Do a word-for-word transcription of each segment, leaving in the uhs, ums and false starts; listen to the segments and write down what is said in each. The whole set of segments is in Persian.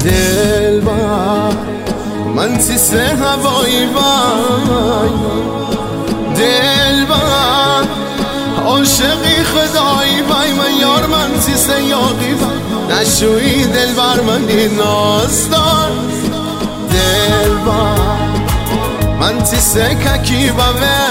دل بر من سیسه هوایی وای دل بر عاشقی خدایی وای من یار من سیسه یاقی وای نشوی دل بر منی ناز دار دل بر من سیسه ککی بوه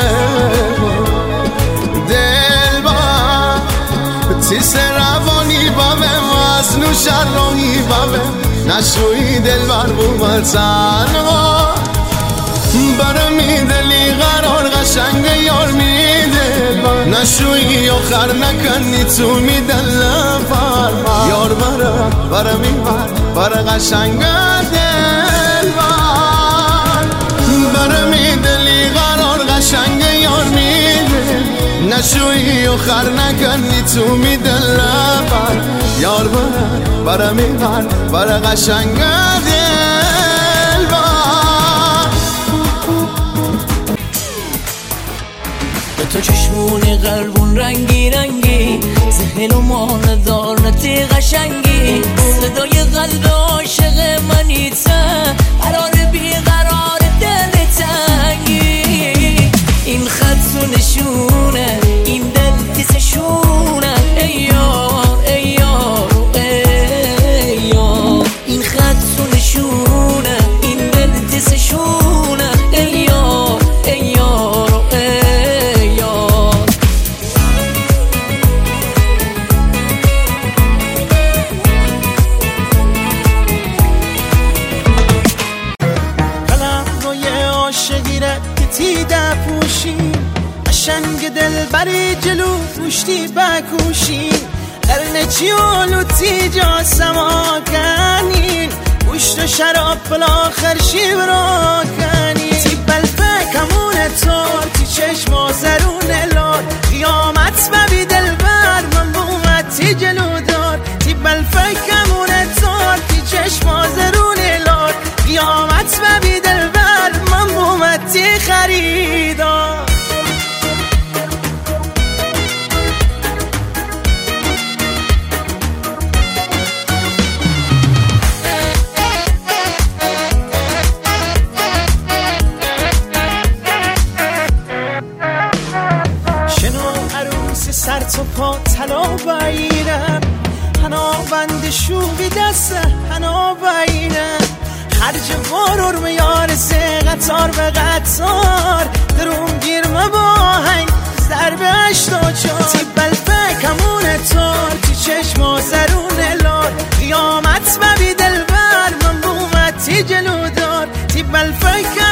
دل بر سیسه روانی بوه از نوشن راهی بوه نشوی دل بر بومد زنها برمی دلی قرار قشنگ یار می دل بر نشوی آخر نکنی تو می دل بر یار برم برمی بر بر قشنگ دل بر برمی دلی قرار قشنگ یار می دل نشوی آخر نکنی تو می دل بر یار برم برمی بر بر قشنگ دل بر تو چشمونی قلبون رنگی رنگی ذهن و مان دارنتی قشنگی صدای قلب عاشق منی تا قرار بیقرار دل تنگی این خط و نشونه این دل تیزشونه ای یار ای یار ای یار این خط و نشونه این دل تیزشونه ای یار ای یار قشنگ دل بری جلو پوشتی بکوشین قرن چیولو تی جا سما کنین پشت و شراب بالاخر شیب را کنین تی بلفه کمون تار تی چشم و زرون لار قیامت ببی دل بر من بومد تی جلو دار تی بلفه کمون تار تی چشم و زرون لار قیامت ببی دل بر من بومد تی خریدار سر تو پا طلا بایرم هنا بند شوقی دست هنا بایرم خرج وارور میار سه قطار به قطار درون گیرم با هنگ ضربه اشتا چار تی بلفه کمون تار تی چشم و زرون لار قیامت ببی دل بر من بومد تی جلو دار تی بلفه